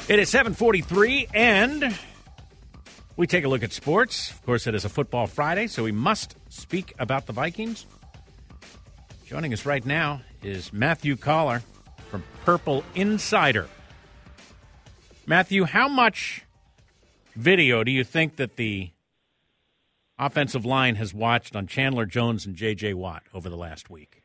It is 7:43, and we take a look at sports. Of course, it is a Football Friday, so we must speak about the Vikings. Joining us right now is Matthew Coller from Purple Insider. Matthew, how much video do you think that the offensive line has watched on Chandler Jones and J.J. Watt over the last week?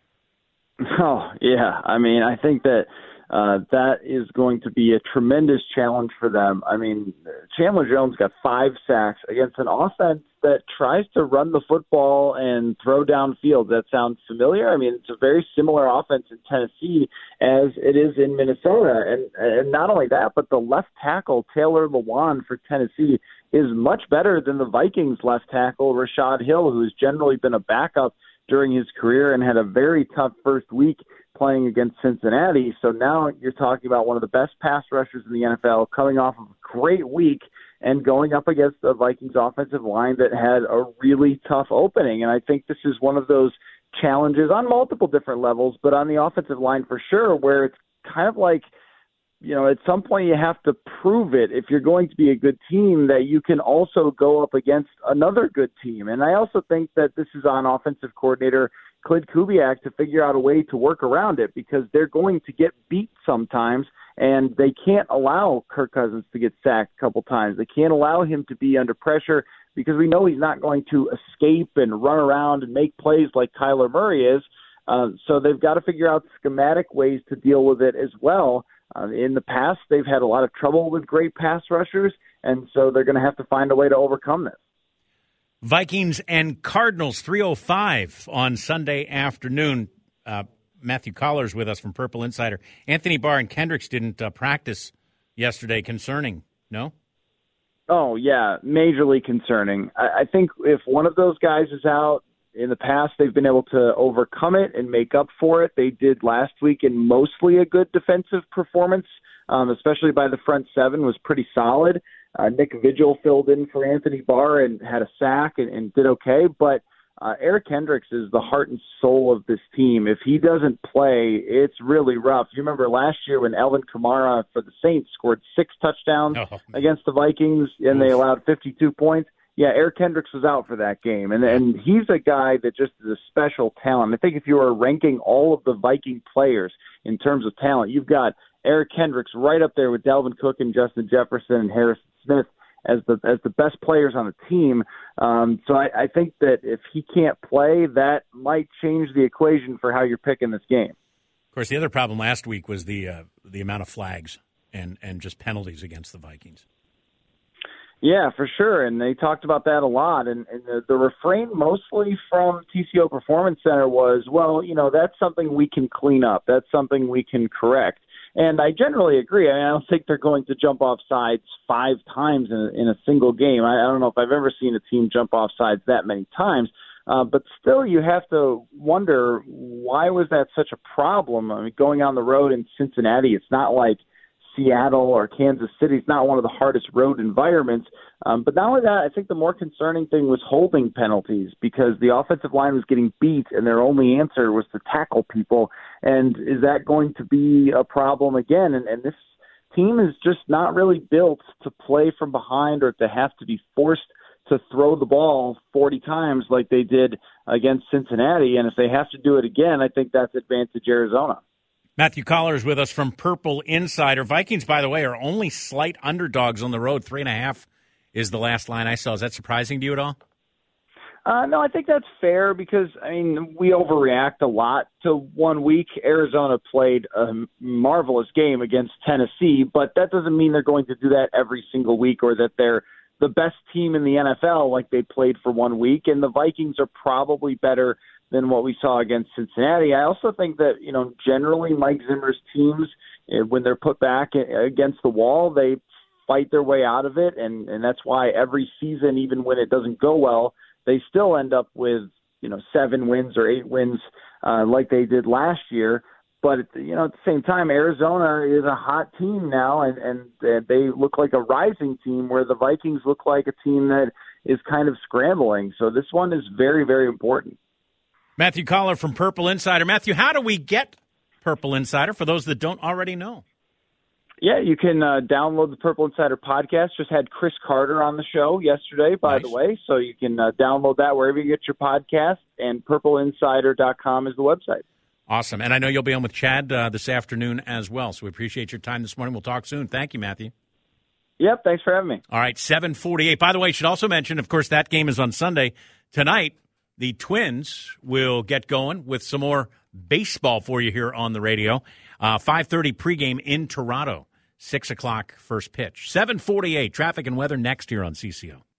Oh, yeah. I mean, I think that that is going to be a tremendous challenge for them. I mean, Chandler Jones got 5 sacks against an offense that tries to run the football and throw downfield. That sounds familiar? I mean, it's a very similar offense in Tennessee as it is in Minnesota. And not only that, but the left tackle, Taylor Lewan for Tennessee, is much better than the Vikings left tackle, Rashad Hill, who's generally been a backup during his career and had a very tough first week playing against Cincinnati. So now you're talking about one of the best pass rushers in the NFL coming off of a great week and going up against the Vikings offensive line that had a really tough opening. And I think this is one of those challenges on multiple different levels, but on the offensive line for sure, where it's kind of like, you know, at some point you have to prove it if you're going to be a good team that you can also go up against another good team. And I also think that this is on offensive coordinator Klint Kubiak to figure out a way to work around it, because they're going to get beat sometimes, and they can't allow Kirk Cousins to get sacked a couple times. They can't allow him to be under pressure, because we know he's not going to escape and run around and make plays like Kyler Murray is. So they've got to figure out schematic ways to deal with it as well. In the past, they've had a lot of trouble with great pass rushers, and so they're going to have to find a way to overcome this. Vikings and Cardinals, 3:05 on Sunday afternoon. Matthew Coller's with us from Purple Insider. Anthony Barr and Kendricks didn't practice yesterday. Concerning, no? Oh, yeah, majorly concerning. I think if one of those guys is out, in the past, they've been able to overcome it and make up for it. They did last week in mostly a good defensive performance, especially by the front seven, was pretty solid. Nick Vigil filled in for Anthony Barr and had a sack and did okay. But Eric Kendricks is the heart and soul of this team. If he doesn't play, it's really rough. You remember last year when Alvin Kamara for the Saints scored 6 touchdowns against the Vikings and they allowed 52 points? Yeah, Eric Kendricks was out for that game, and he's a guy that just is a special talent. I think if you were ranking all of the Viking players in terms of talent, you've got Eric Kendricks right up there with Dalvin Cook and Justin Jefferson and Harrison Smith as the best players on the team. So I think that if he can't play, that might change the equation for how you're picking this game. Of course, the other problem last week was the amount of flags and just penalties against the Vikings. Yeah, for sure, and they talked about that a lot, and the refrain mostly from TCO Performance Center was, well, you know, that's something we can clean up. That's something we can correct. And I generally agree. I mean, I don't think they're going to jump off sides 5 times in a single game. I don't know if I've ever seen a team jump off sides that many times, but still you have to wonder, why was that such a problem? I mean, going on the road in Cincinnati, it's not like Seattle or Kansas City. It's not one of the hardest road environments. But not only that, I think the more concerning thing was holding penalties, because the offensive line was getting beat and their only answer was to tackle people. And is that going to be a problem again? And this team is just not really built to play from behind or to have to be forced to throw the ball 40 times like they did against Cincinnati. And if they have to do it again, I think that's advantage Arizona. Matthew Coller is with us from Purple Insider. Vikings, by the way, are only slight underdogs on the road. 3.5 is the last line I saw. Is that surprising to you at all? No, I think that's fair because, I mean, we overreact a lot to 1 week. Arizona played a marvelous game against Tennessee, but that doesn't mean they're going to do that every single week or that they're the best team in the NFL like they played for 1 week. And the Vikings are probably better than what we saw against Cincinnati. I also think that, you know, generally Mike Zimmer's teams, when they're put back against the wall, they fight their way out of it. And that's why every season, even when it doesn't go well, they still end up with, you know, 7 wins or 8 wins like they did last year. But, you know, at the same time, Arizona is a hot team now, and they look like a rising team, where the Vikings look like a team that is kind of scrambling. So this one is very, very important. Matthew Coller from Purple Insider. Matthew, how do we get Purple Insider for those that don't already know? Yeah, you can download the Purple Insider podcast. Just had Chris Carter on the show yesterday, by the way. So you can download that wherever you get your podcast, and purpleinsider.com is the website. Awesome. And I know you'll be on with Chad this afternoon as well. So we appreciate your time this morning. We'll talk soon. Thank you, Matthew. Yep, thanks for having me. All right, 7:48. By the way, I should also mention, of course, that game is on Sunday. Tonight, the Twins will get going with some more baseball for you here on the radio. 5:30 pregame in Toronto. 6 o'clock first pitch. 7:48. Traffic and weather next here on CCO.